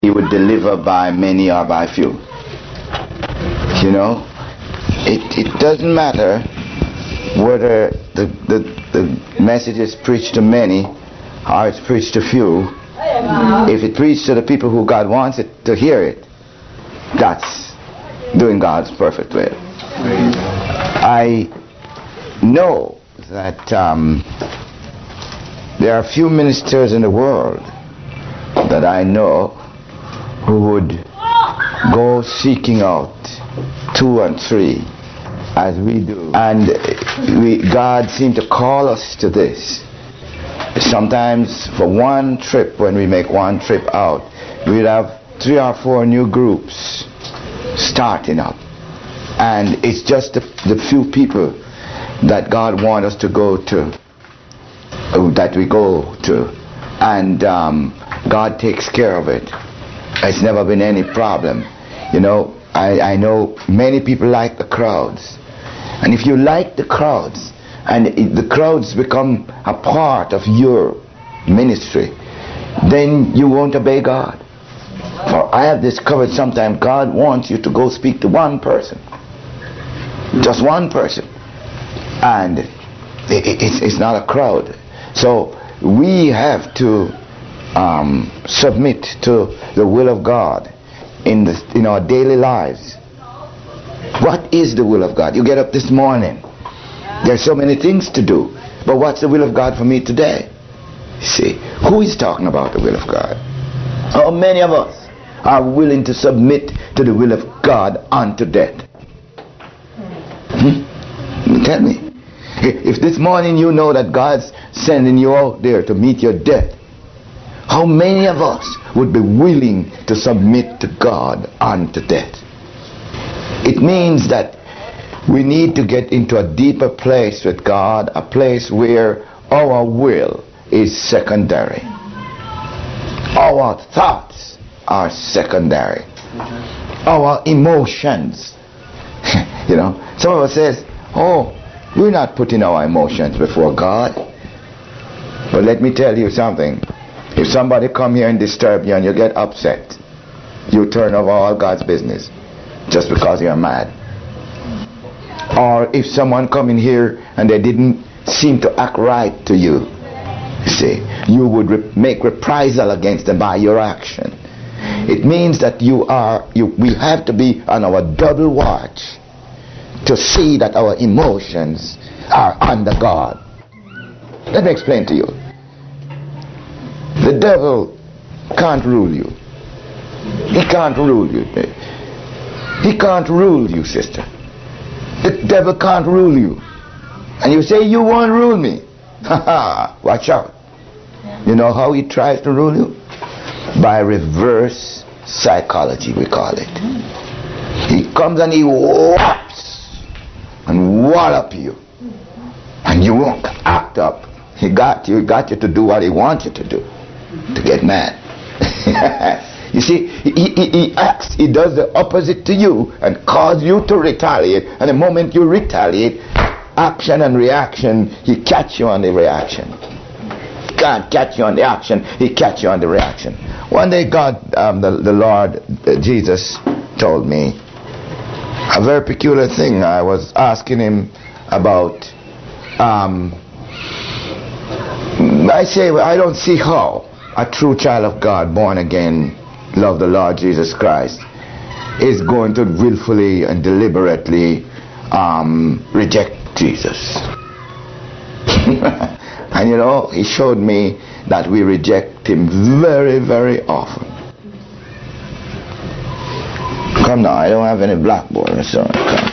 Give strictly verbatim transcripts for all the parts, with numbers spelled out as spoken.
he would deliver by many or by few. You know, it, it doesn't matter whether the, the, the message is preached to many or it's preached to few. If it preached to the people who God wants it to hear it, that's doing God's perfect will. I know that um, there are few ministers in the world that I know who would go seeking out two and three as we do. And we, God seemed to call us to this. Sometimes for one trip, when we make one trip out, we'd have three or four new groups starting up. And it's just the, the few people that God wants us to go to, that we go to. And um, God takes care of it. It's never been any problem. You know, I, I know many people like the crowds. And if you like the crowds, and it, the crowds become a part of your ministry, then you won't obey God. For I have discovered sometimes God wants you to go speak to one person. Just one person. And it, it, it's, it's not a crowd. So we have to um, submit to the will of God in, the, in our daily lives. What is the will of God? You get up this morning. There's so many things to do. But what's the will of God for me today? See, who is talking about the will of God? How many of us are willing to submit to the will of God unto death? Hmm? Tell me. If this morning you know that God's sending you out there to meet your death, how many of us would be willing to submit to God unto death? It means that we need to get into a deeper place with God, a place where our will is secondary. Our thoughts are secondary. Our emotions. You know, some of us says, oh, we're not putting our emotions before God. But let me tell you something. If somebody come here and disturb you and you get upset, you turn over all God's business just because you're mad. Or if someone come in here and they didn't seem to act right to you, you see, you would re- make reprisal against them by your action. It means that you are, you, we have to be on our double watch to see that our emotions are under God. Let me explain to you. The devil can't rule you. He can't rule you. He can't rule you, sister. The devil can't rule you. And you say, you won't rule me. Ha ha, watch out. You know how he tries to rule you? By reverse psychology, we call it. He comes and he whaps and wallop you. And you won't act up. He got you, got you to do what he wants you to do. To get mad. You see, he, he, he acts, he does the opposite to you and cause you to retaliate. And the moment you retaliate, action and reaction, he catch you on the reaction. He can't catch you on the action, he catch you on the reaction. One day God, um, the, the Lord uh, Jesus told me a very peculiar thing. I was asking him about, um, I say, I don't see how a true child of God, born again, love the Lord Jesus Christ, is going to willfully and deliberately um, reject Jesus. And you know, he showed me that we reject him very, very often. Come now, I don't have any blackboard, so come.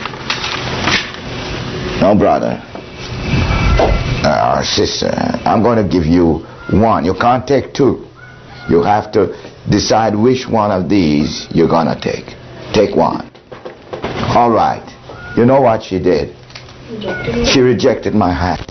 No, brother uh, or sister, I'm going to give you one. You can't take two. You have to decide which one of these you're gonna take. Take one. All right. You know what she did? Rejected she rejected my hand.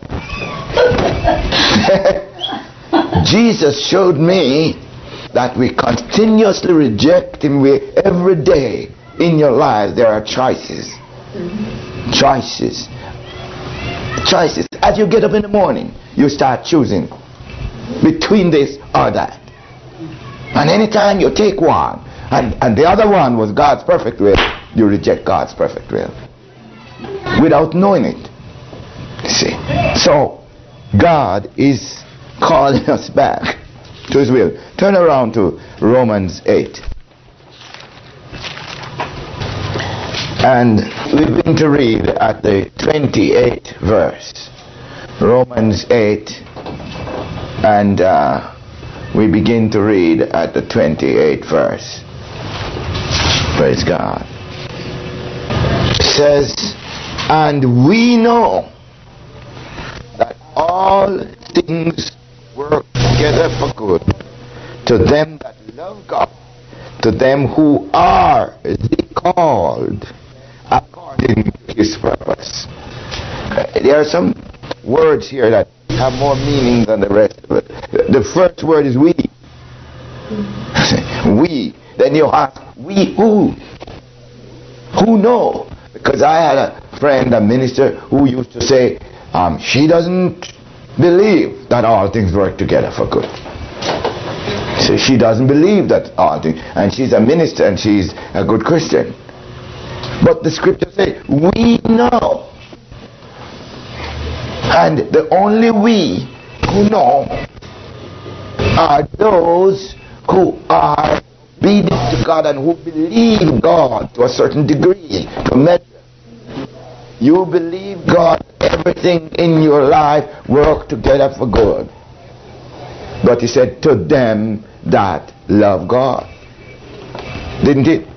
Jesus showed me that we continuously reject him. We, every day in your life there are choices. Mm-hmm. Choices. Choices. As you get up in the morning, you start choosing between this or that. And anytime you take one, and, and the other one was God's perfect will, you reject God's perfect will. Without knowing it. You see? So, God is calling us back to His will. Turn around to Romans eight. And we're going to read at the twenty-eighth verse. Romans eight. And uh, we begin to read at the twenty-eighth verse. Praise God. It says, and we know that all things work together for good to them that love God, to them who are the called according to His purpose. Uh, there are some words here that have more meaning than the rest of it. The first word is we. We. Then you ask, we who? Who know? Because I had a friend, a minister, who used to say, um, she doesn't believe that all things work together for good. So she doesn't believe that all things, and she's a minister and she's a good Christian. But the scripture says, we know. And the only we who know are those who are obedient to God and who believe God to a certain degree, to measure. You believe God, everything in your life work together for good. But He said, to them that love God. Didn't it?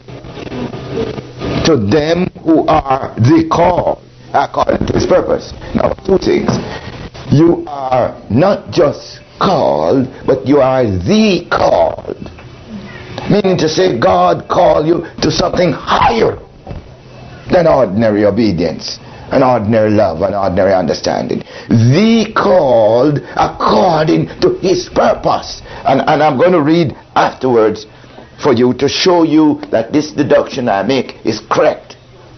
To them who are the called according to His purpose. Now, two things. You are not just called, but you are the called. Meaning to say, God called you to something higher than ordinary obedience, and ordinary love, and ordinary understanding. The called according to His purpose. And, and I'm going to read afterwards for you to show you that this deduction I make is correct.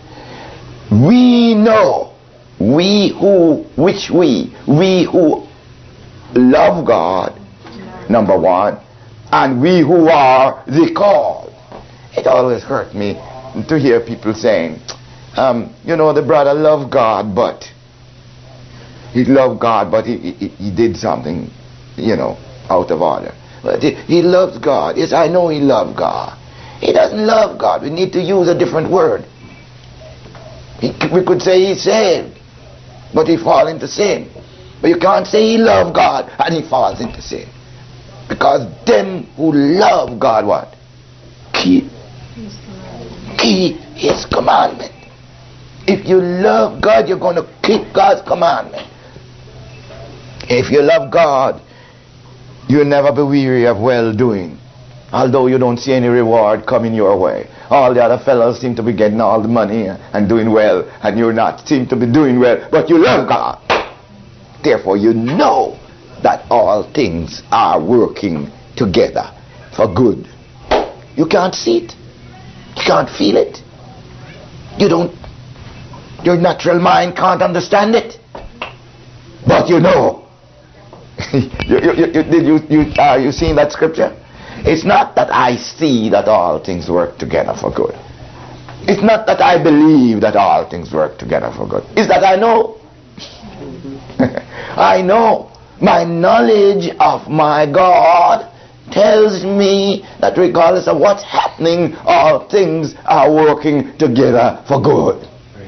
We know, we who, which we, we who love God, number one, and we who are the called. It always hurt me to hear people saying, um, you know, the brother loved God, but he loved God, but he, he, he did something, you know, out of order. But he, he loves God. Yes, I know he loved God. He doesn't love God. We need to use a different word. He, we could say he's saved, but he falls into sin. But you can't say he loved God and he falls into sin. Because them who love God, what? Keep. Keep His commandment. If you love God, you're going to keep God's commandment. If you love God, you'll never be weary of well-doing. Although you don't see any reward coming your way. All the other fellows seem to be getting all the money and doing well, and you're not seem to be doing well, but you love God. Therefore, you know that all things are working together for good. You can't see it. You can't feel it. You don't, your natural mind can't understand it. But you know. you, you, you, you, did you, you, are you seeing that scripture? It's not that I see that all things work together for good. It's not that I believe that all things work together for good. It's that I know. I know. My knowledge of my God tells me that regardless of what's happening, all things are working together for good.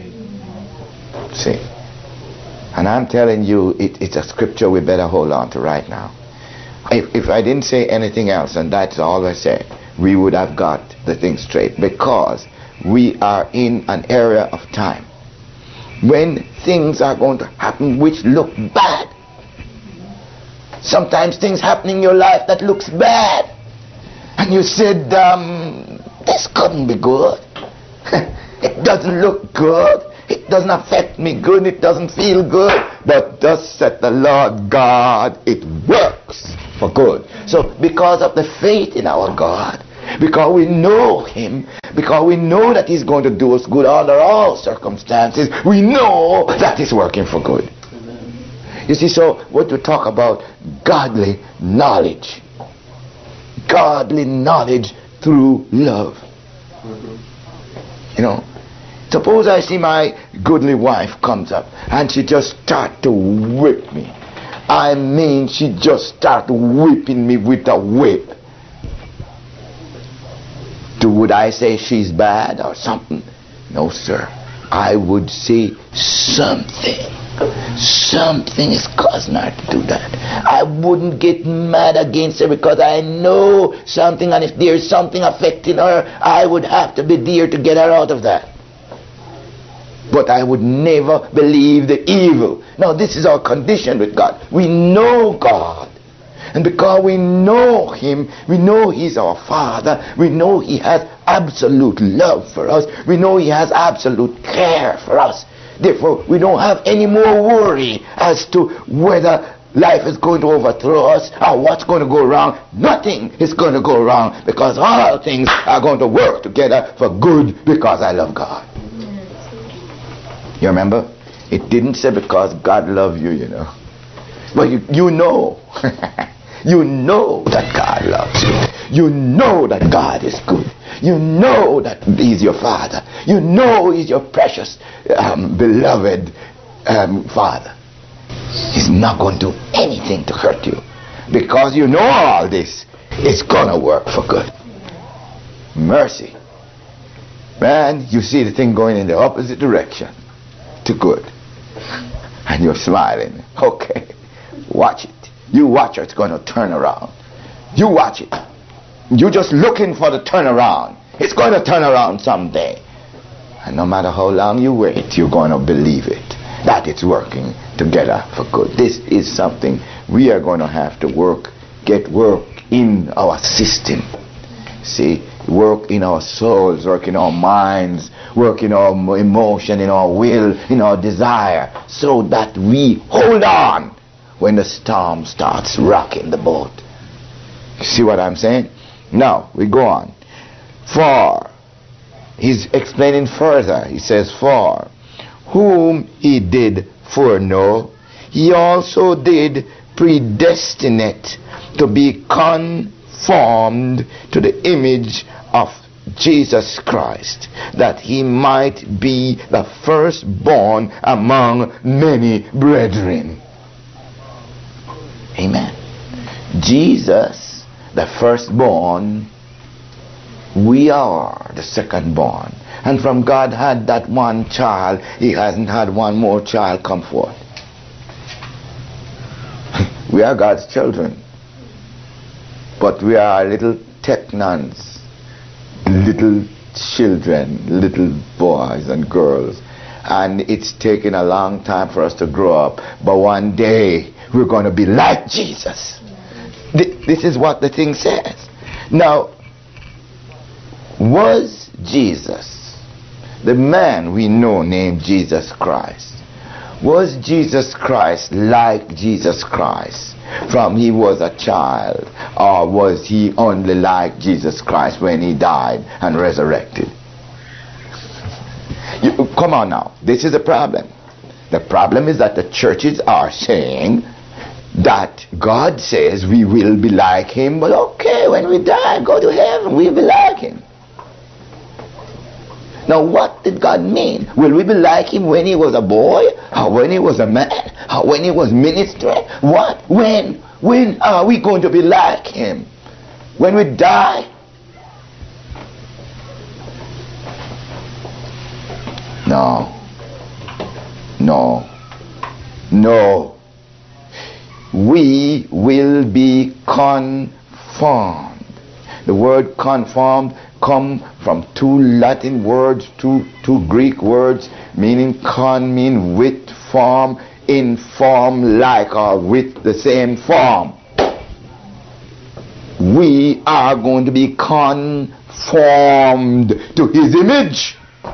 See? And I'm telling you, it, it's a scripture we better hold on to right now. If, if I didn't say anything else, and that's all I said, we would have got the thing straight. Because we are in an area of time when things are going to happen which look bad. Sometimes things happen in your life that looks bad. And you said, um, this couldn't be good. It doesn't look good. It doesn't affect me good. It doesn't feel good. But thus said the Lord God, it works for good. So because of the faith in our God, because we know Him, because we know that He's going to do us good under all circumstances, we know that He's working for good. You see, so what we talk about, godly knowledge. godly knowledge through love. Mm-hmm. You know, suppose I see my goodly wife comes up and she just start to whip me. I mean, she just start whipping me with a whip. Do, would I say she's bad or something? No, sir. I would say something. Something is causing her to do that. I wouldn't get mad against her because I know something, and if there's something affecting her, I would have to be there to get her out of that. But I would never believe the evil. Now, this is our condition with God. We know God. And because we know Him, we know He's our Father, we know He has absolute love for us, we know He has absolute care for us. Therefore, we don't have any more worry as to whether life is going to overthrow us or what's going to go wrong. Nothing is going to go wrong because all things are going to work together for good because I love God. You remember? It didn't say because God loves you, you know. But you, you know. You know that God loves you. You know that God is good. You know that He's your Father. You know He's your precious, um, beloved um, Father. He's not going to do anything to hurt you. Because you know all this, it's going to work for good. Mercy. Man, you see the thing going in the opposite direction to good. And you're smiling. Okay, watch it. You watch her, it's going to turn around. You watch it. You're just looking for the turnaround. It's going to turn around someday. And no matter how long you wait, you're going to believe it, that it's working together for good. This is something we are going to have to work, get work in our system. See, work in our souls, work in our minds, work in our emotion, in our will, in our desire, so that we hold on when the storm starts rocking the boat. See what I'm saying? Now, we go on. For, he's explaining further. He says, for whom he did foreknow, he also did predestinate to be conformed to the image of Jesus Christ, that he might be the firstborn among many brethren. Amen. Jesus, the firstborn, we are the secondborn. And from God had that one child, He hasn't had one more child come forth. We are God's children. But we are little technons, little children, little boys and girls. And it's taken a long time for us to grow up. But one day, we're going to be like Jesus. This is what the thing says. Now, was Jesus, the man we know named Jesus Christ, was Jesus Christ like Jesus Christ from he was a child, or was he only like Jesus Christ when he died and resurrected? You, come on now, this is the problem. The problem is that the churches are saying that God says we will be like Him, but okay, when we die, go to heaven, we'll be like Him. Now, what did God mean? Will we be like Him when He was a boy, or when He was a man, or when He was ministering? What? When? When are we going to be like Him? When we die? No. No. No. We will be conformed. The word conformed come from two Latin words, two, two Greek words, meaning con, mean with, form, in form, like, or with the same form. We are going to be conformed to His image.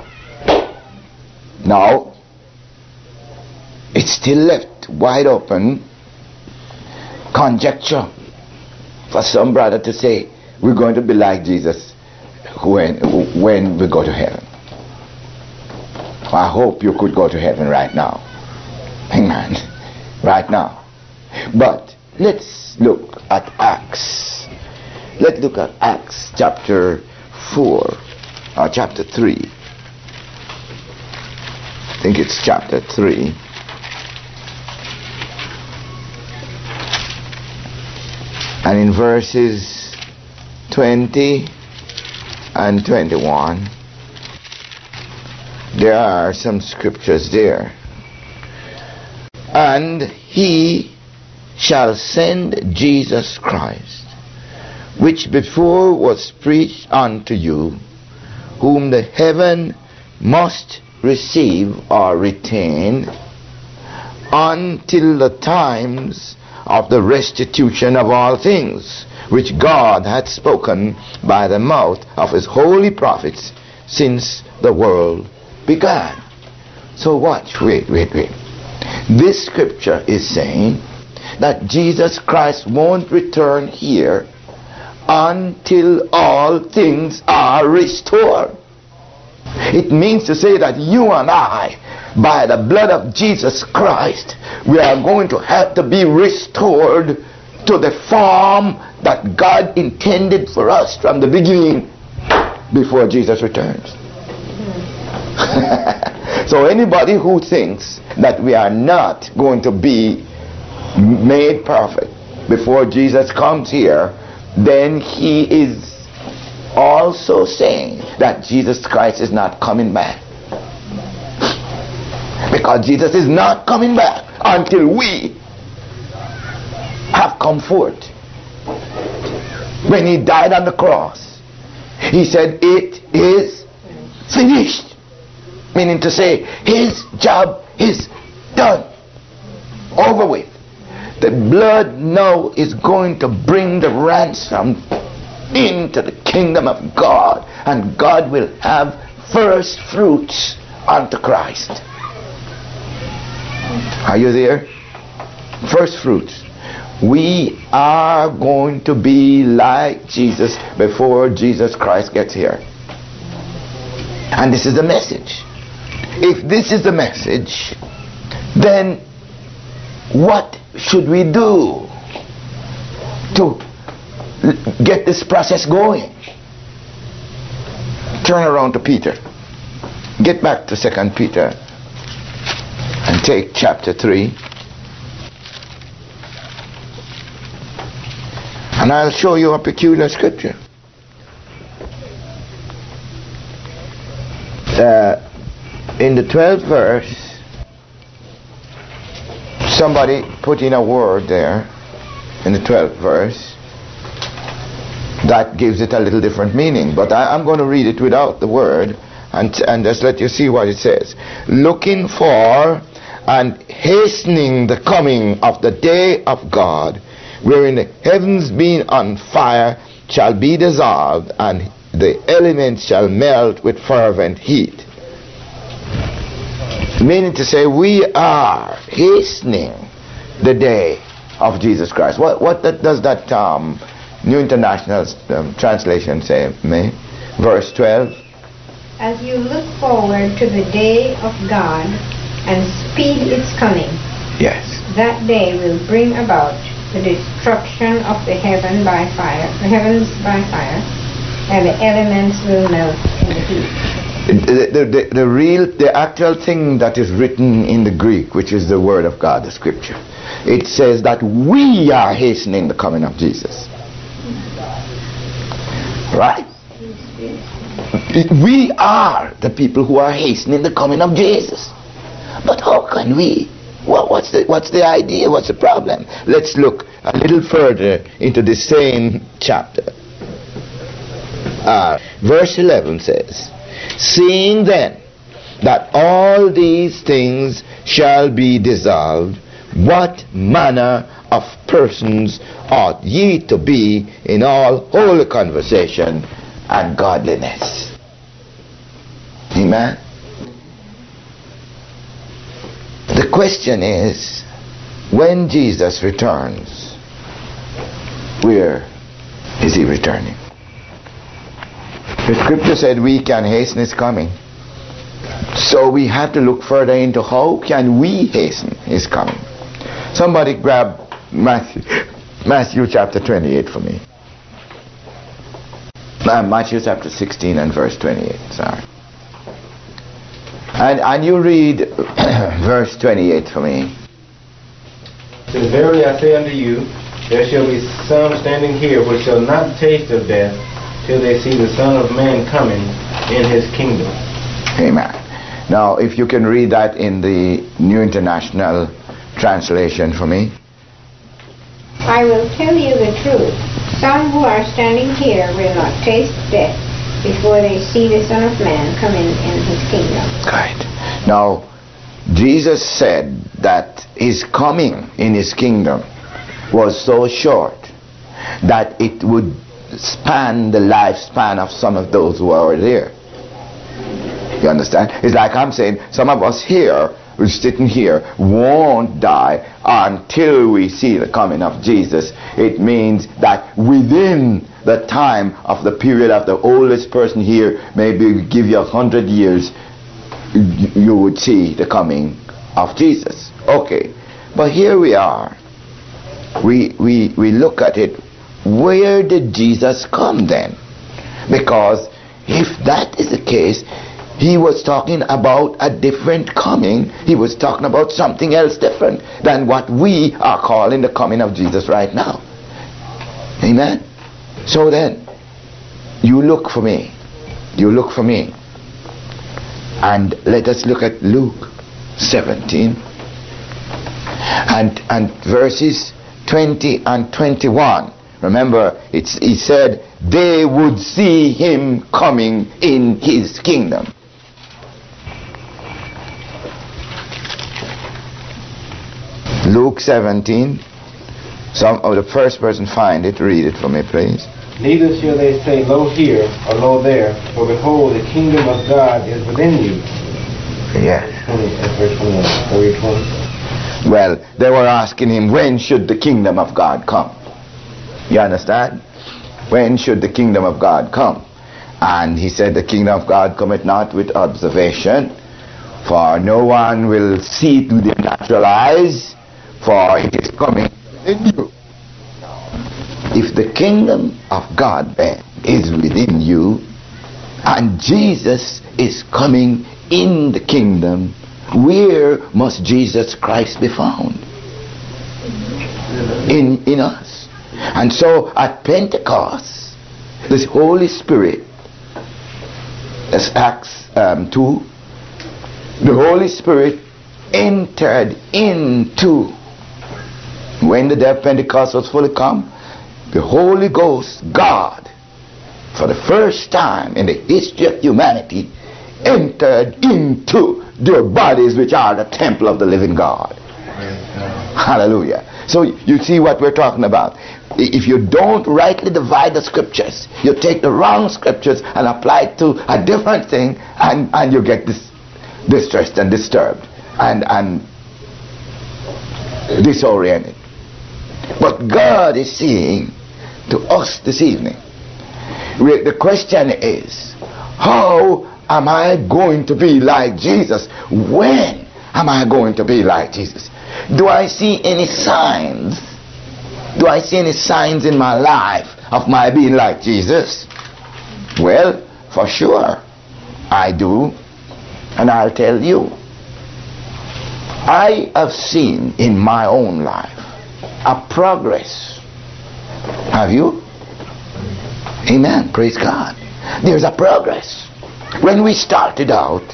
Now, it's still left wide open conjecture for some brother to say we're going to be like Jesus when when we go to heaven. I hope you could go to heaven right now. Amen. Right now. But let's look at Acts Let's look at Acts chapter four, or chapter three. I think it's chapter three. And in verses twenty and twenty-one, there are some scriptures there. And he shall send Jesus Christ, which before was preached unto you, whom the heaven must receive or retain until the times of the restitution of all things, which God had spoken by the mouth of his holy prophets since the world began. So watch, wait, wait, wait. This scripture is saying that Jesus Christ won't return here until all things are restored. It means to say that you and I, by the blood of Jesus Christ, we are going to have to be restored to the form that God intended for us from the beginning before Jesus returns. So anybody who thinks that we are not going to be made perfect before Jesus comes here, then he is also saying that Jesus Christ is not coming back. Because Jesus is not coming back until we have come forth. When he died on the cross, he said, it is finished. Meaning to say, his job is done. Over with. The blood now is going to bring the ransom into the kingdom of God, and God will have first fruits unto Christ. Are you there? First fruits. We are going to be like Jesus before Jesus Christ gets here. And this is the message. If this is the message, then what should we do to get this process going? Turn around to Peter. Get back to Second Peter and take chapter three. And I'll show you a peculiar scripture. Uh, in the twelfth verse, somebody put in a word there in the twelfth verse that gives it a little different meaning, but I, I'm going to read it without the word and, and just let you see what it says. Looking for and hastening the coming of the day of God, wherein the heavens being on fire shall be dissolved, and the elements shall melt with fervent heat. Meaning to say, we are hastening the day of Jesus Christ. What what that, does that um, New International um, Translation say, May? Verse twelve. As you look forward to the day of God and speed its coming, yes, that day will bring about the destruction of the heaven by fire, the heavens by fire, and the elements will melt in the heat. The, the, the, the real, the actual thing that is written in the Greek, which is the word of God, the scripture, it says that we are hastening the coming of Jesus. Right? We are the people who are hastening the coming of Jesus. But how can we? Well, what's the what's the idea? What's the problem? Let's look a little further into the same chapter. Uh, verse eleven says, seeing then that all these things shall be dissolved, what manner of persons ought ye to be in all holy conversation and godliness? Amen. The question is, when Jesus returns, where is he returning? The scripture said we can hasten his coming. So we have to look further into how can we hasten his coming. Somebody grab Matthew, Matthew chapter twenty-eight for me. Uh, Matthew chapter sixteen and verse twenty-eight, sorry. And, and you read verse twenty-eight for me. It says, verily I say unto you, there shall be some standing here which shall not taste of death till they see the Son of Man coming in his kingdom. Amen. Now, if you can read that in the New International Translation for me. I will tell you the truth. Some who are standing here will not taste death before they see the Son of Man coming in his kingdom. Right. Now, Jesus said that his coming in his kingdom was so short that it would span the lifespan of some of those who are there. You understand? It's like I'm saying, some of us here, who's sitting here, won't die until we see the coming of Jesus. It means that within the time of the period of the oldest person here, maybe give you a hundred years, you would see the coming of Jesus. Okay, but here we are. We, we, we look at it. Where did Jesus come then? Because if that is the case, he was talking about a different coming. He was talking about something else different than what we are calling the coming of Jesus right now. Amen? So then, you look for me. You look for me. And let us look at Luke seventeen and, and verses twenty and twenty-one. Remember, it's, he said, they would see him coming in his kingdom. Luke seventeen. Some of the first person find it, read it for me, please. Neither shall they say, lo here, or lo there, for behold, the kingdom of God is within you. Yes. Verse twenty. Well, they were asking him, when should the kingdom of God come? You understand? When should the kingdom of God come? And he said, the kingdom of God cometh not with observation, for no one will see through their natural eyes, for it is coming within you. If the kingdom of God then is within you, and Jesus is coming in the kingdom, where must Jesus Christ be found? In, in us. And so at Pentecost, this Holy Spirit, as Acts um, two, the Holy Spirit entered into, when the day of Pentecost was fully come, the Holy Ghost, God, for the first time in the history of humanity, entered into their bodies, which are the temple of the living God. Hallelujah. So you see what we're talking about. If you don't rightly divide the scriptures, you take the wrong scriptures and apply it to a different thing, and, and you get this distressed and disturbed and, and disoriented. But God is saying to us this evening, the question is, how am I going to be like Jesus? When am I going to be like Jesus? Do I see any signs? Do I see any signs in my life of my being like Jesus? Well, for sure, I do. And I'll tell you. I have seen in my own life a progress. Have you? Amen. Praise God. There's a progress. When we started out,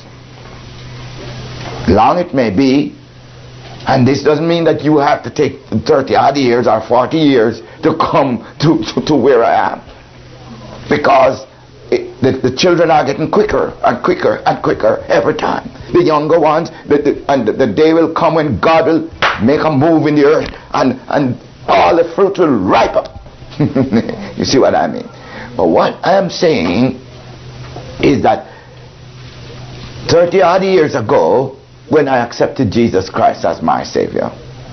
long it may be, and this doesn't mean that you have to take thirty odd years or forty years to come to, to, to where I am. Because it, the, the children are getting quicker and quicker and quicker every time. The younger ones, the, the, and the, the day will come when God will make a move in the earth and, and all the fruit will ripe up. You see what I mean? But what I am saying is that thirty odd years ago, when I accepted Jesus Christ as my Savior,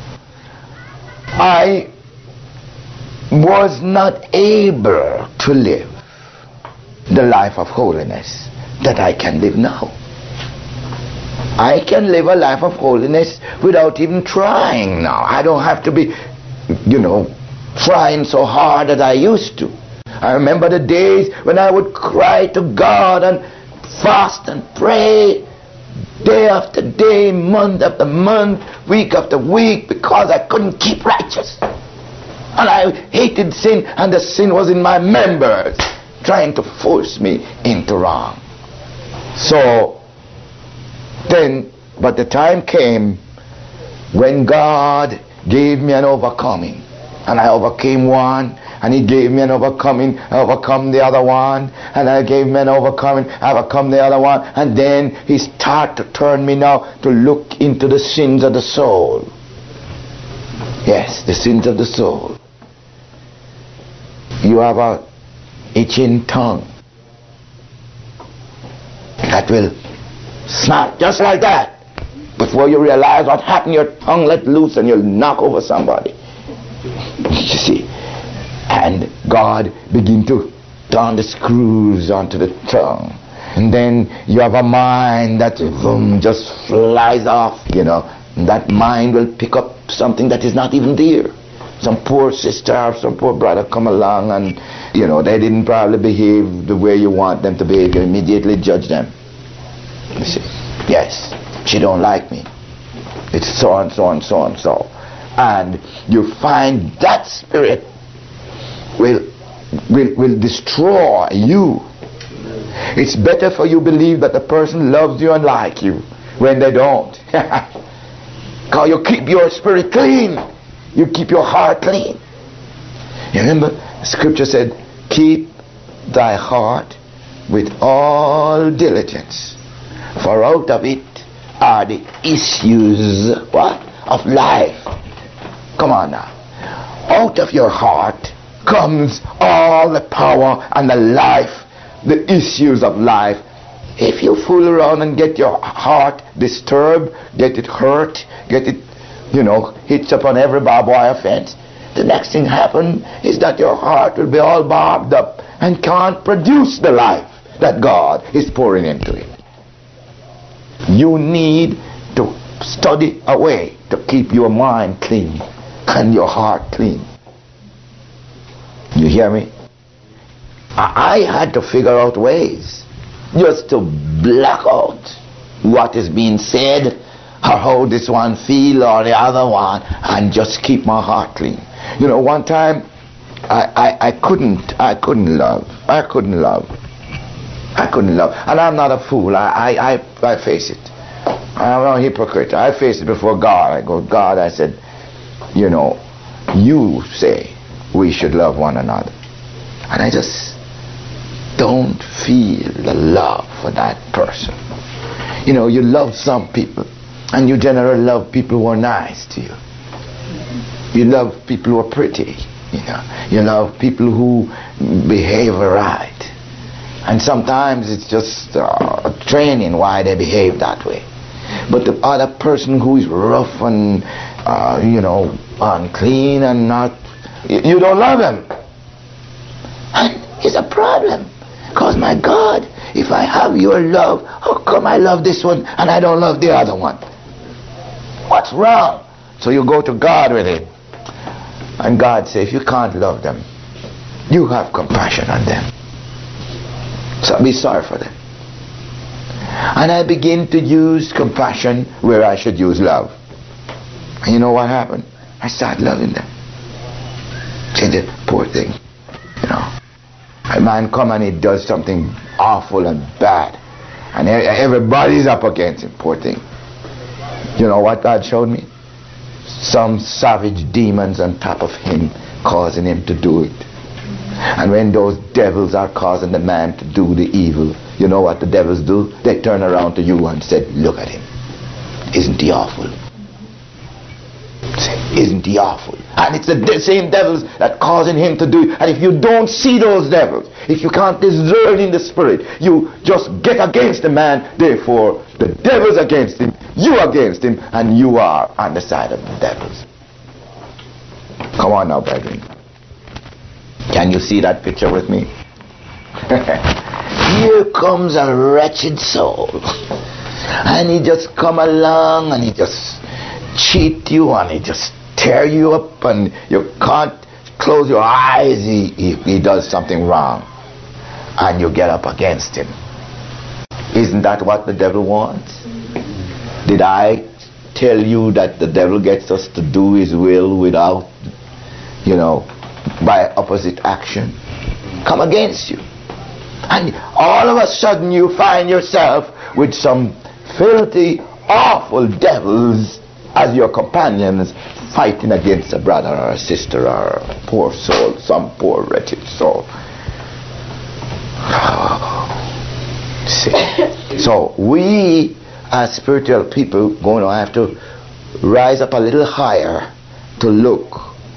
I was not able to live the life of holiness that I can live now. I can live a life of holiness without even trying now. I don't have to be, you know, trying so hard as I used to. I remember the days when I would cry to God and fast and pray day after day, month after month, week after week, because I couldn't keep righteous. And I hated sin, and the sin was in my members, trying to force me into wrong. So then, but the time came when God gave me an overcoming, and I overcame one, and he gave me an overcoming, I overcome the other one, and I gave me an overcoming, I overcome the other one, and then he started to turn me now to look into the sins of the soul. Yes, the sins of the soul. You have a itching tongue that will snap just like that. Before you realize what happened, your tongue let loose and you'll knock over somebody. You see? And God begin to turn the screws onto the tongue. And then you have a mind that boom, just flies off, you know. And that mind will pick up something that is not even there. Some poor sister or some poor brother come along and, you know, they didn't probably behave the way you want them to behave. You immediately judge them. You see? Yes, she don't like me. It's so and so and so and so. And you find that spirit will, will, will destroy you. It's better for you to believe that the person loves you and like you when they don't. Because you keep your spirit clean. You keep your heart clean. You remember, the scripture said, keep thy heart with all diligence, for out of it are the issues, what? Of life. Come on now. Out of your heart comes all the power and the life, the issues of life. If you fool around and get your heart disturbed, get it hurt, get it, you know, hits upon every barbed wire fence, the next thing happen is that your heart will be all barbed up and can't produce the life that God is pouring into it. You need to study a way to keep your mind clean and your heart clean. You hear me? I had to figure out ways just to block out what is being said or how this one feel or the other one, and just keep my heart clean. You know, one time I, I, I couldn't I couldn't love. I couldn't love. I couldn't love. And I'm not a fool. I, I, I, I face it. I'm not a hypocrite. I face it before God. I go, God, I said, you know, you say we should love one another. And I just don't feel the love for that person. You know, you love some people, and you generally love people who are nice to you. You love people who are pretty. You know, you love people who behave right. And sometimes it's just uh, training why they behave that way. But the other person who is rough and uh, you know, unclean and not, you, you don't love him. And it's a problem. Because my God, if I have your love, how come I love this one and I don't love the other one? What's wrong? So you go to God with it. And God says, if you can't love them, you have compassion on them. So be sorry for them. And I begin to use compassion where I should use love. And you know what happened? I started loving them. Say, the poor thing, you know. A man come and he does something awful and bad, and everybody's up against him, poor thing. You know what God showed me? Some savage demons on top of him, causing him to do it. And when those devils are causing the man to do the evil, you know what the devils do? They turn around to you and say, look at him. Isn't he awful? Say, isn't he awful? And it's the same devils that causing him to do it. And if you don't see those devils, if you can't discern in the spirit, you just get against the man. Therefore, the devil's against him, you against him, and you are on the side of the devils. Come on now, brethren. Can you see that picture with me? Here comes a wretched soul, and he just come along and he just cheat you and he just tear you up, and you can't close your eyes, he, he, he does something wrong. And you get up against him. Isn't that what the devil wants? Did I tell you that the devil gets us to do his will without, you know, by opposite action? Come against you. And all of a sudden you find yourself with some filthy, awful devils as your companions, fighting against a brother or a sister or a poor soul, some poor wretched soul. See. So we as spiritual people going to have to rise up a little higher to look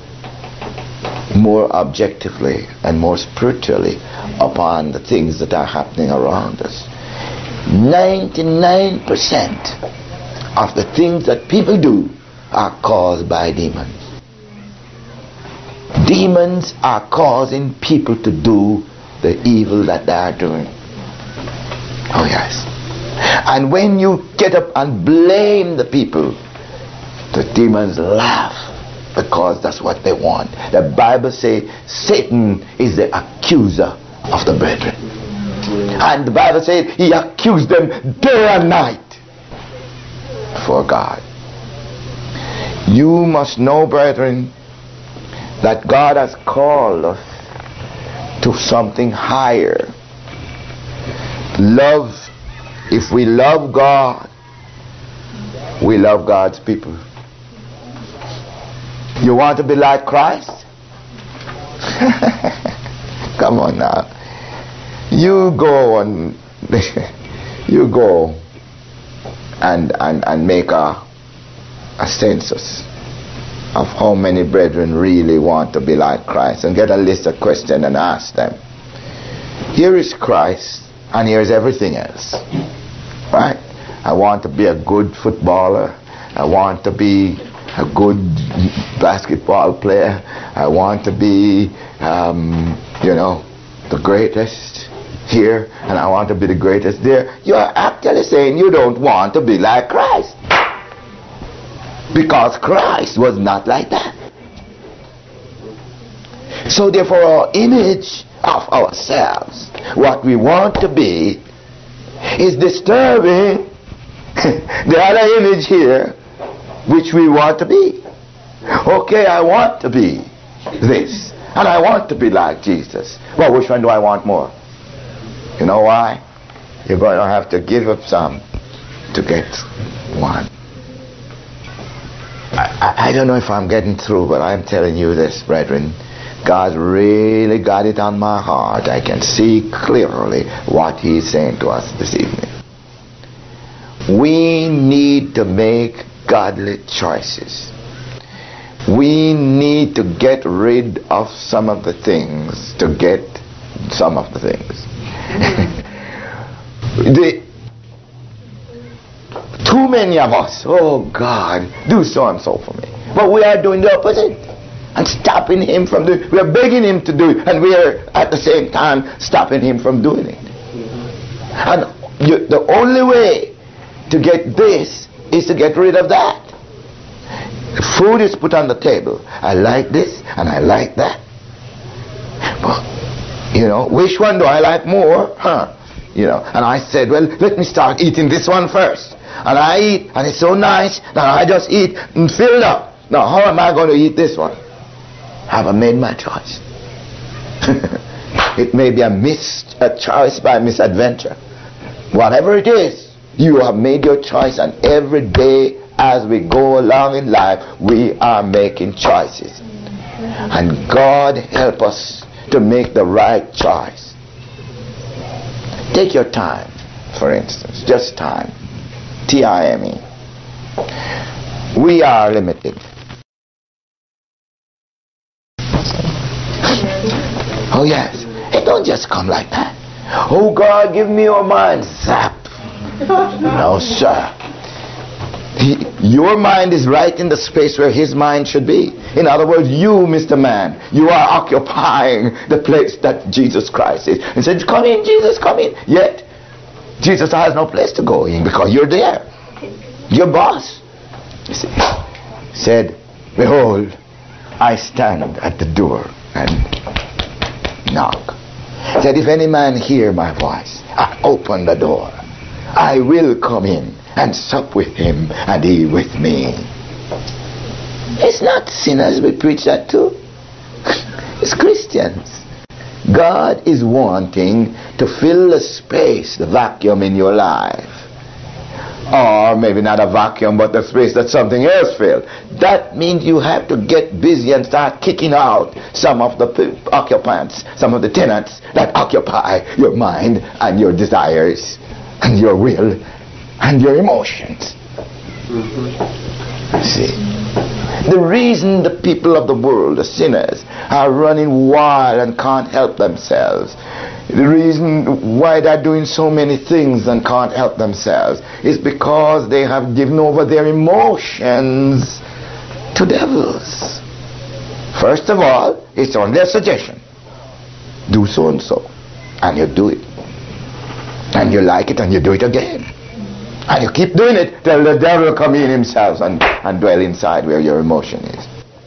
more objectively and more spiritually upon the things that are happening around us. ninety-nine percent of the things that people do are caused by demons. Demons are causing people to do the evil that they are doing. Oh yes. And when you get up and blame the people, the demons laugh, because that's what they want. The Bible says Satan is the accuser of the brethren. And the Bible says he accused them day and night for God. You must know, brethren, that God has called us to something higher. Love, if we love God, we love God's people. You want to be like Christ? Come on now. You go and you go and and, and make a a census of how many brethren really want to be like Christ, and get a list of questions and ask them. Here is Christ and here's everything else. Right? I want to be a good footballer. I want to be a good basketball player. I want to be, um, you know, the greatest here, and I want to be the greatest there. You are actually saying you don't want to be like Christ, because Christ was not like that. So therefore our image of ourselves, what we want to be, is disturbing the other image here which we want to be. Okay, I want to be this, and I want to be like Jesus. Well, which one do I want more? You know why? You're going to have to give up some to get one. I, I, I don't know if I'm getting through, but I'm telling you this, brethren. God really got it on my heart. I can see clearly what He's saying to us this evening. We need to make godly choices. We need to get rid of some of the things to get some of the things. the, too many of us, oh God, do so and so for me. But we are doing the opposite and stopping Him from doing it. We are begging Him to do it, and we are at the same time stopping Him from doing it. And you, the only way to get this is to get rid of that. Food is put on the table. I like this and I like that. But, you know, which one do I like more? Huh? You know, and I said, well, let me start eating this one first. And I eat, and it's so nice that I just eat and fill up. Now, how am I going to eat this one? Have I made my choice? It may be a missed a choice by misadventure. Whatever it is, you have made your choice, and every day as we go along in life, we are making choices. And God help us to make the right choice. Take your time, for instance, just time. T I M E. We are limited. Oh yes, it don't just come like that. Oh God, give me your mind. Zap. No, sir. He, your mind is right in the space where His mind should be. In other words, you, Mister Man, you are occupying the place that Jesus Christ is. And said, come in, Jesus, come in. Yet, Jesus has no place to go in because you're there. Your boss. You see, said, behold, I stand at the door and knock. He said, if any man hear my voice, I open the door. I will come in and sup with him, and he with me. It's not sinners we preach that to. It's Christians. God is wanting to fill the space, the vacuum in your life. Or maybe not a vacuum, but the space that something else filled. That means you have to get busy and start kicking out some of the occupants, some of the tenants that occupy your mind and your desires and your will and your emotions. Mm-hmm. See, the reason the people of the world, the sinners, are running wild and can't help themselves, the reason why they're doing so many things and can't help themselves, is because they have given over their emotions to devils. First of all, it's on their suggestion. Do so and so. And you do it. And you like it and you do it again. And you keep doing it till the devil come in himself and, and dwell inside where your emotion is.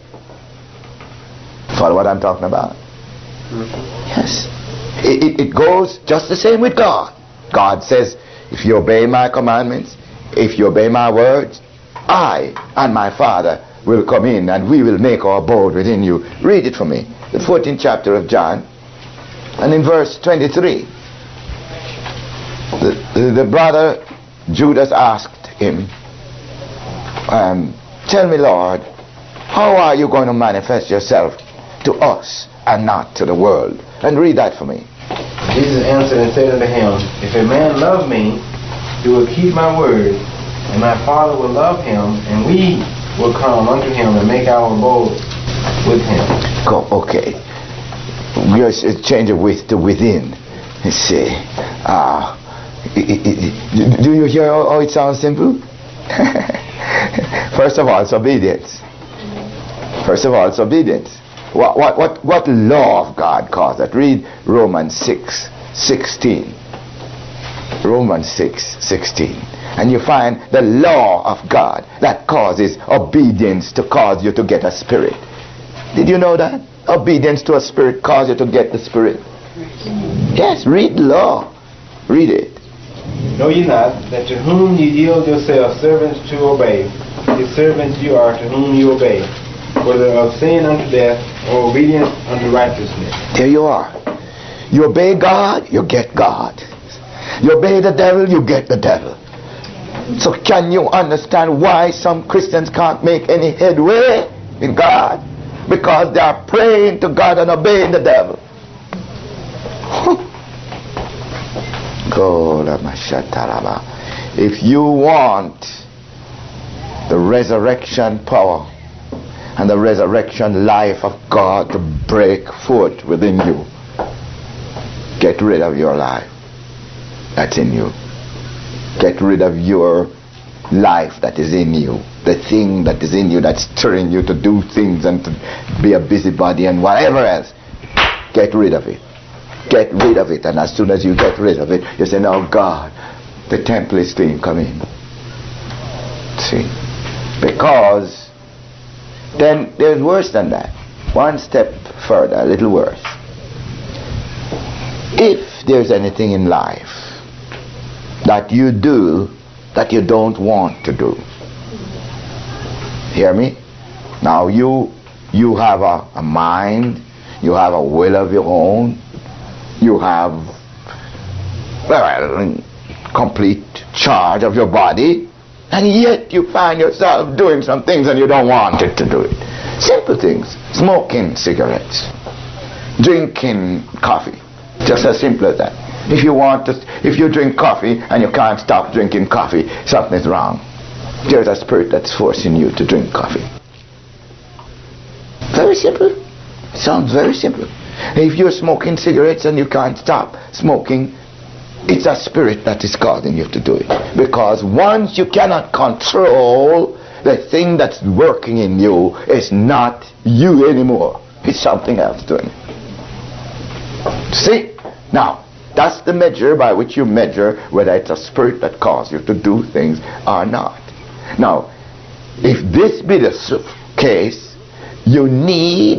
Follow what I'm talking about? Mm-hmm. Yes. It, it, it goes just the same with God. God says, if you obey my commandments, if you obey my words, I and my Father will come in and we will make our abode within you. Read it for me. The fourteenth chapter of John. And in verse twenty-three, the, the, the brother Judas asked him, um, tell me, Lord, how are you going to manifest yourself to us and not to the world? And read that for me. Jesus answered and said unto him, if a man love me, he will keep my word, and my Father will love him, and we will come unto him and make our abode with him. Go, okay. We're changing with to within. You see. Uh, do you hear how it sounds simple? First of all, it's obedience. First of all, it's obedience. What what what what law of God calls that? Read Romans six sixteen. Romans six sixteen. And you find the law of God that causes obedience to cause you to get a spirit. Did you know that? Obedience to a spirit causes you to get the spirit. Yes, read the law. Read it. Know ye not that to whom ye yield yourselves servants to obey, his servants you are to whom you obey, whether of sin unto death or obedience unto righteousness. There you are. You obey God, you get God. You obey the devil, you get the devil. So can you understand why some Christians can't make any headway in God? Because they are praying to God and obeying the devil. If you want the resurrection power and the resurrection life of God to break forth within you, get rid of your life that's in you. Get rid of your life that is in you. The thing that is in you that's stirring you to do things and to be a busybody and whatever else. Get rid of it. Get rid of it. And as soon as you get rid of it, you say, now God, the temple is clean, come in. See? Because then there's worse than that. One step further, a little worse. If there's anything in life that you do that you don't want to do. Hear me? Now you you have a, a mind, you have a will of your own, you have well complete charge of your body, and yet you find yourself doing some things and you don't want it to do it. Simple things. Smoking cigarettes, drinking coffee. Just as simple as that. If you want to, if you drink coffee and you can't stop drinking coffee, something's wrong. There's a spirit that's forcing you to drink coffee. Very simple. It sounds very simple. If you're smoking cigarettes and you can't stop smoking, it's a spirit that is causing you to do it. Because once you cannot control the thing that's working in you, it's not you anymore. It's something else doing it. See? Now, that's the measure by which you measure whether it's a spirit that causes you to do things or not. Now, if this be the case, you need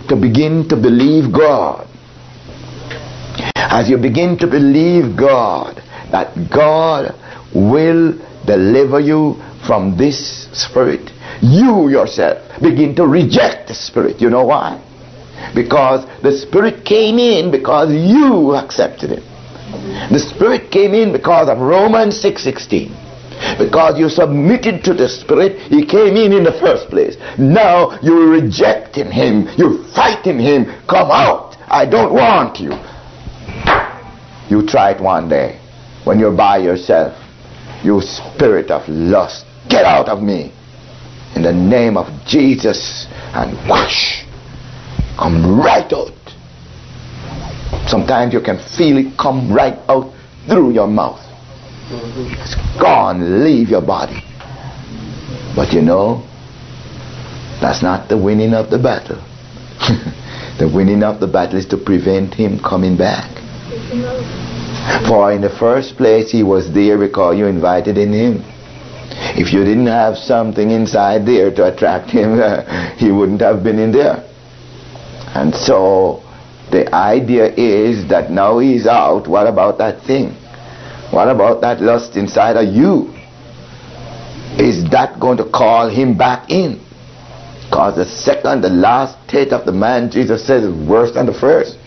to begin to believe God, as you begin to believe God, that God will deliver you from this spirit, you yourself begin to reject the spirit. You know why? Because the spirit came in because you accepted it. The spirit came in because of Romans six sixteen. Because you submitted to the spirit, he came in in the first place. Now you're rejecting him, you're fighting him. Come out, I don't want you. You try it one day when you're by yourself. You spirit of lust, get out of me in the name of Jesus, and whoosh, come right out. Sometimes you can feel it come right out through your mouth. It's gone, leave your body. But you know, that's not the winning of the battle. The winning of the battle is to prevent him coming back. For in the first place, he was there because you invited in him. If you didn't have something inside there to attract him, uh, he wouldn't have been in there. And so the idea is that now he's out, what about that thing? What about that lust inside of you? Is that going to call him back in? Because the second, the last state of the man, Jesus says, is worse than the first.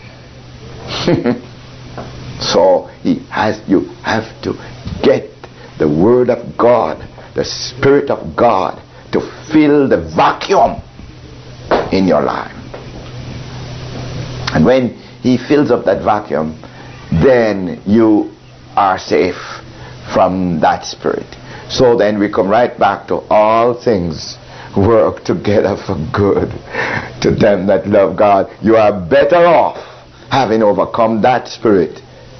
So he has, you have to get the word of God, the Spirit of God, to fill the vacuum in your life. And when he fills up that vacuum, then you are safe from that spirit. So then we come right back to all things work together for good to them that love God. You are better off having overcome that spirit,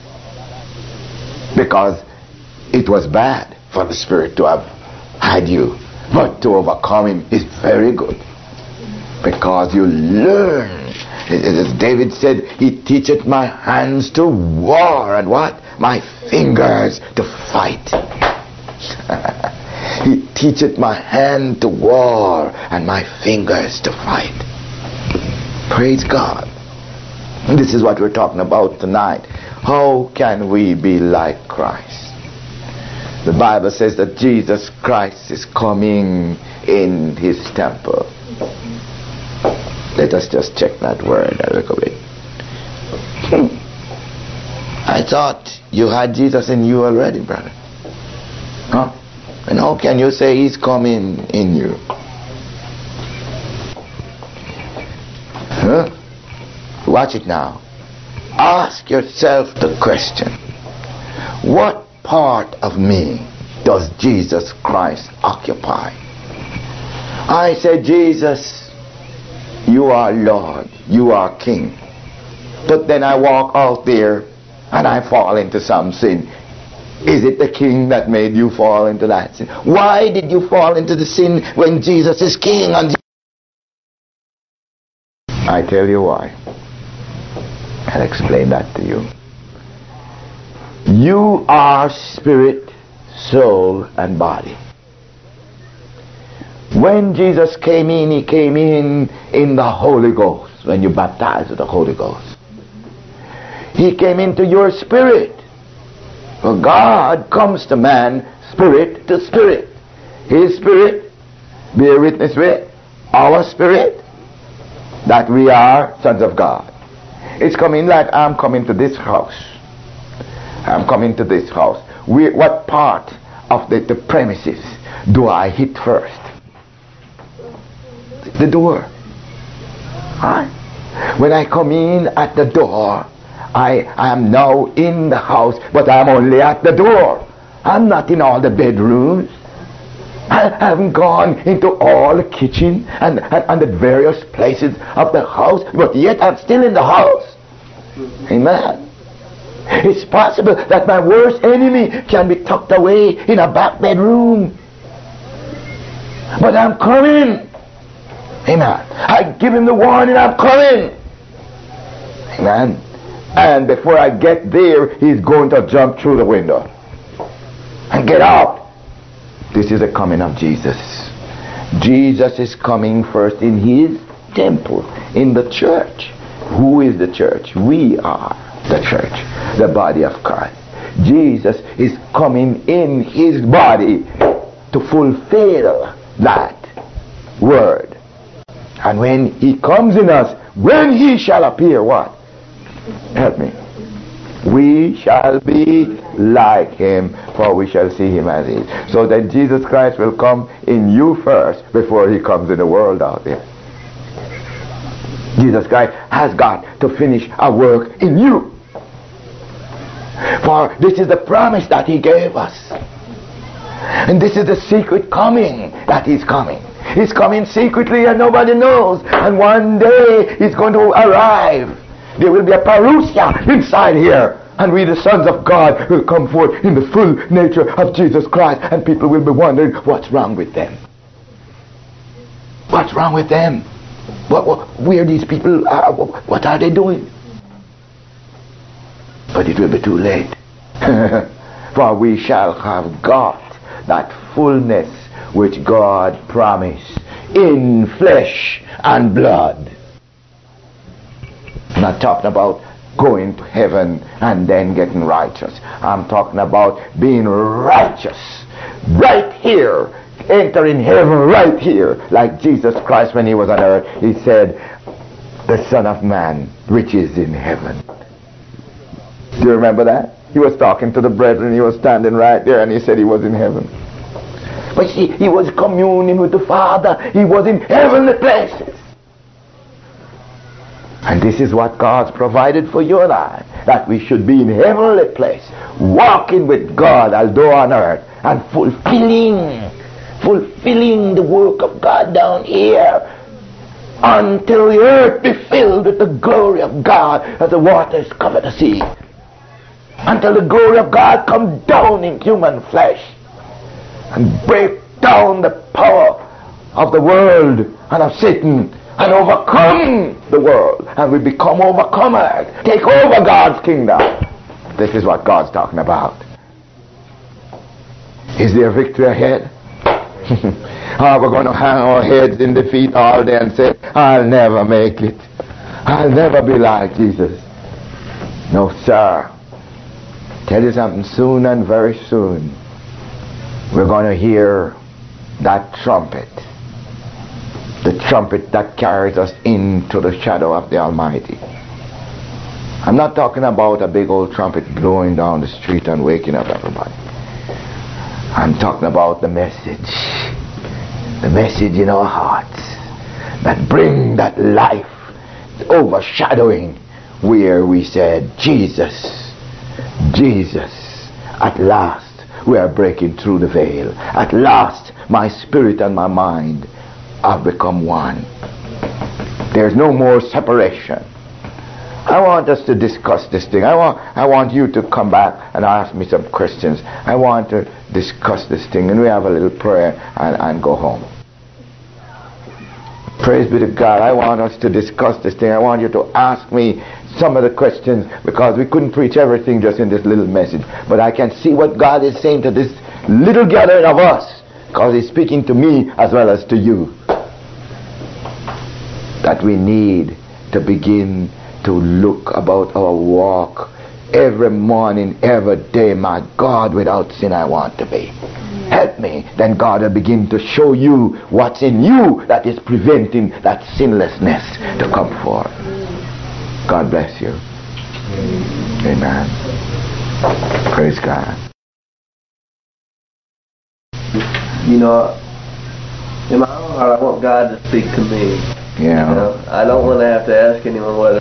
because it was bad for the spirit to have had you, but to overcome him is very good, because you learn. As David said, he teacheth my hands to war, and what? My fingers to fight. He teacheth my hand to war and my fingers to fight. Praise God. And this is what we're talking about tonight. How can we be like Christ? The Bible says that Jesus Christ is coming in his temple. Let us just check that word a little bit. I thought you had Jesus in you already, brother. Huh? And how can you say he's coming in you? Huh? Watch it now. Ask yourself the question, what part of me does Jesus Christ occupy? I said, Jesus, you are Lord, you are King. But then I walk out there and I fall into some sin. Is it the King that made you fall into that sin? Why did you fall into the sin when Jesus is King? And I tell you why. I'll explain that to you. You are spirit, soul, and body. When Jesus came in, he came in in the Holy Ghost. When you baptized with the Holy Ghost, he came into your spirit. For God comes to man spirit to spirit. His spirit bear witness with our spirit that we are sons of God. It's coming like I'm coming to this house. I'm coming to this house. We, what part of the, the premises do I hit first? The door. Right? When I come in at the door, I, I am now in the house, but I'm only at the door. I'm not in all the bedrooms. I haven't gone into all the kitchen and, and, and the various places of the house, but yet I'm still in the house. Amen. It's possible that my worst enemy can be tucked away in a back bedroom, but I'm coming. Amen. I give him the warning, I'm coming. Amen. And before I get there, he's going to jump through the window and get out. This is the coming of Jesus. Jesus is coming first in his temple, in the church. Who is the church? We are the church, the body of Christ. Jesus is coming in his body to fulfill that word. And when he comes in us, when he shall appear, what? Help me. We shall be like him, for we shall see him as he is. So that Jesus Christ will come in you first before he comes in the world out there. Jesus Christ has got to finish a work in you. For this is the promise that he gave us. And this is the secret coming that he's coming. He's coming secretly and nobody knows. And one day he's going to arrive. There will be a parousia inside here. And we, the sons of God, will come forth in the full nature of Jesus Christ. And people will be wondering, what's wrong with them? What's wrong with them? What, what, where these people are? What are they doing? But it will be too late. For we shall have got that fullness which God promised in flesh and blood. I'm not talking about going to heaven and then getting righteous. I'm talking about being righteous right here, entering heaven right here, like Jesus Christ when he was on earth. He said, the Son of Man, which is in heaven. Do you remember that? He was talking to the brethren. He was standing right there and he said he was in heaven. But see, he was communing with the Father. He was in heavenly places. And this is what God's provided for you and I, that we should be in heavenly place, walking with God, although on earth, and fulfilling, fulfilling the work of God down here, until the earth be filled with the glory of God as the waters cover the sea. Until the glory of God come down in human flesh and break down the power of the world and of Satan and overcome the world, and we become overcomers, take over God's kingdom. This is what God's talking about. Is there victory ahead? Are we going to hang our heads in defeat all day and say, I'll never make it, I'll never be like Jesus? No, sir. Tell you something, soon and very soon we're going to hear that trumpet, the trumpet that carries us into the shadow of the Almighty. I'm not talking about a big old trumpet blowing down the street and waking up everybody. I'm talking about the message, the message in our hearts that bring that life overshadowing where we said, Jesus, Jesus, at last we are breaking through the veil. At last my spirit and my mind have become one. There's no more separation. I want us to discuss this thing. I want I want you to come back and ask me some questions. I want to discuss this thing, and we have a little prayer and, and go home. Praise be to God. I want us to discuss this thing. I want you to ask me some of the questions, because we couldn't preach everything just in this little message. But I can see what God is saying to this little gathering of us, because he's speaking to me as well as to you. That we need to begin to look about our walk every morning, every day. My God, without sin I want to be. Help me. Then God will begin to show you what's in you that is preventing that sinlessness to come forth. God bless you. Amen. Praise God. You know, in my own heart, I want God to speak to me. Yeah. You know, I don't want to have to ask anyone whether.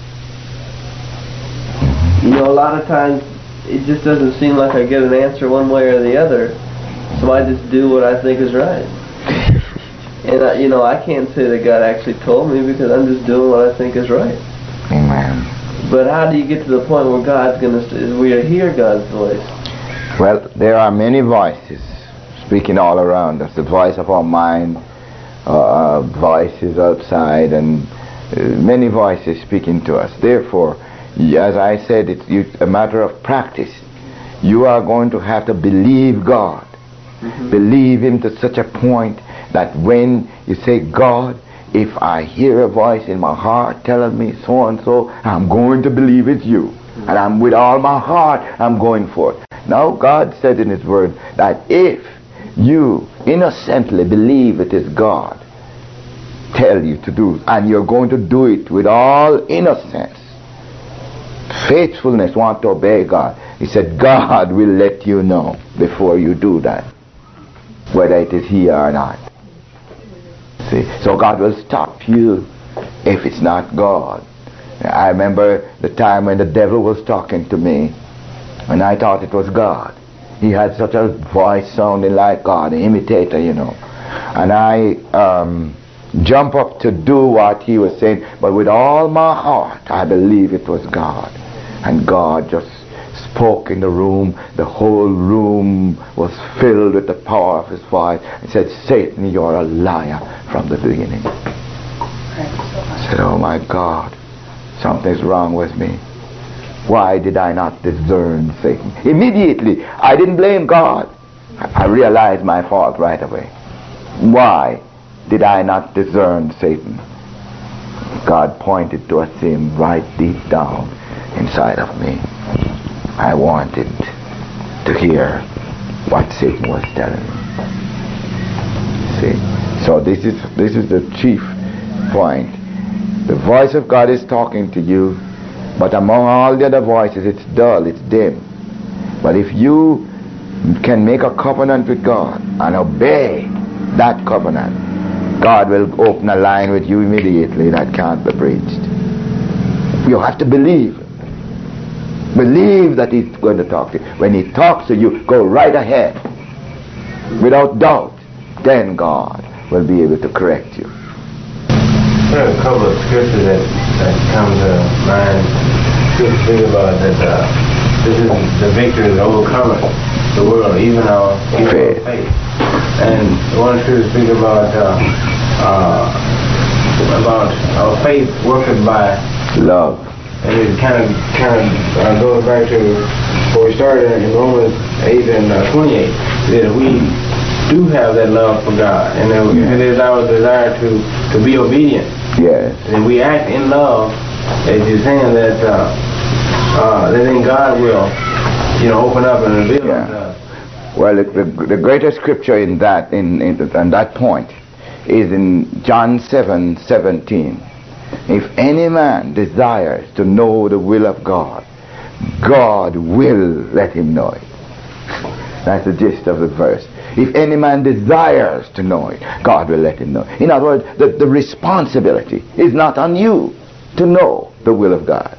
You know, a lot of times it just doesn't seem like I get an answer one way or the other, so I just do what I think is right. And I, you know, I can't say that God actually told me, because I'm just doing what I think is right. Amen. But how do you get to the point where God's going to, we hear God's voice? Well, there are many voices speaking all around us. The voice of our mind, uh, voices outside, and uh, many voices speaking to us. Therefore, as I said, it's you, a matter of practice. You are going to have to believe God. Mm-hmm. Believe Him to such a point that when you say, God, if I hear a voice in my heart telling me so and so, I'm going to believe it's you. And I'm with all my heart, I'm going for it. Now God said in His Word that if you innocently believe it is God tell you to do, and you're going to do it with all innocence, faithfulness, want to obey God, He said God will let you know before you do that whether it is He or not. See, so God will stop you if it's not God. I remember the time when the devil was talking to me and I thought it was God. He had such a voice sounding like God, an imitator, you know. And I um, jumped up to do what he was saying, but with all my heart I believe it was God. And God just spoke in the room. The whole room was filled with the power of His voice. He said, Satan, you're a liar from the beginning. I said, oh my God, something's wrong with me. Why did I not discern Satan? Immediately, I didn't blame God. I realized my fault right away. Why did I not discern Satan? God pointed to a sin right deep down inside of me. I wanted to hear what Satan was telling me. See? So this is this is the chief point. The voice of God is talking to you, but among all the other voices, it's dull, it's dim. But if you can make a covenant with God and obey that covenant, God will open a line with you immediately that can't be breached. You have to believe. Believe that He's going to talk to you. When He talks to you, go right ahead without doubt. Then God will be able to correct you. There are a couple of scriptures that, that come to mind. Just think about that. Uh, this is the victory that overcometh the world, even our even faith. Our faith. And one scripture speaks about uh, uh, about our faith working by love. And it kind of kind of uh, goes back to where we started in Romans eight and uh, twenty-eight. That we do have that love for God, and that yeah. it is our desire to to be obedient. Yes. And we act in love, as you're saying, that uh, uh, that then God will, you know, open up and reveal yeah. to us. Well, the, the, the greatest scripture in that in, in on that point is in John seven seventeen. If any man desires to know the will of God, God will let him know it. That's the gist of the verse. If any man desires to know it, God will let him know. In other words, the, the responsibility is not on you to know the will of God.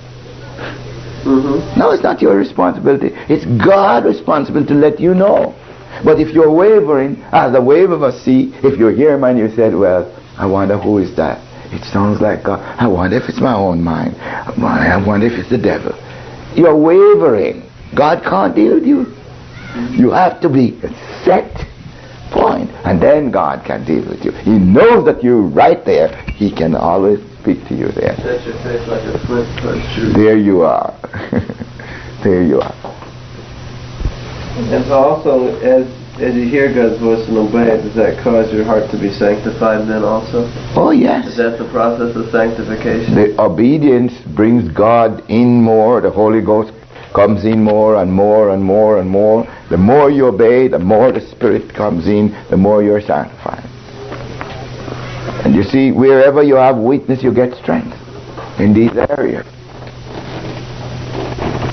Mm-hmm. No, it's not your responsibility. It's God's responsibility to let you know. But if you're wavering, as the wave of a sea, if you hear him and you said, well, I wonder who is that? It sounds like God. I wonder if it's my own mind. I wonder if it's the devil. You're wavering. God can't deal with you. You have to be set point, and then God can deal with you. He knows that you're right there. He can always speak to you there. Set your face like a flint punch. There you are. There you are. And so also, as as you hear God's voice and obey it, does that cause your heart to be sanctified then also? Oh yes. Is that the process of sanctification? The obedience brings God in more. The Holy Ghost comes in more and more and more and more. The more you obey, the more the Spirit comes in, the more you're sanctified. And you see, wherever you have weakness, you get strength in these areas.